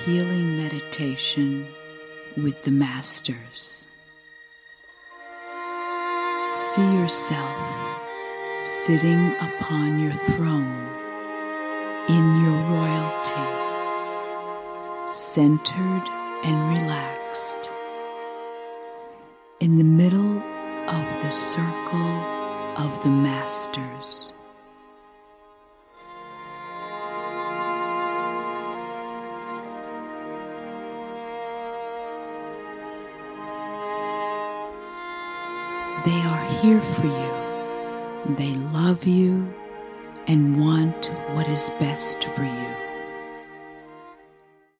healing meditation with the Masters. See yourself sitting upon your throne in your royalty, centered and relaxed, in the middle of the circle of the Masters. They are here for you. They love you and want what is best for you.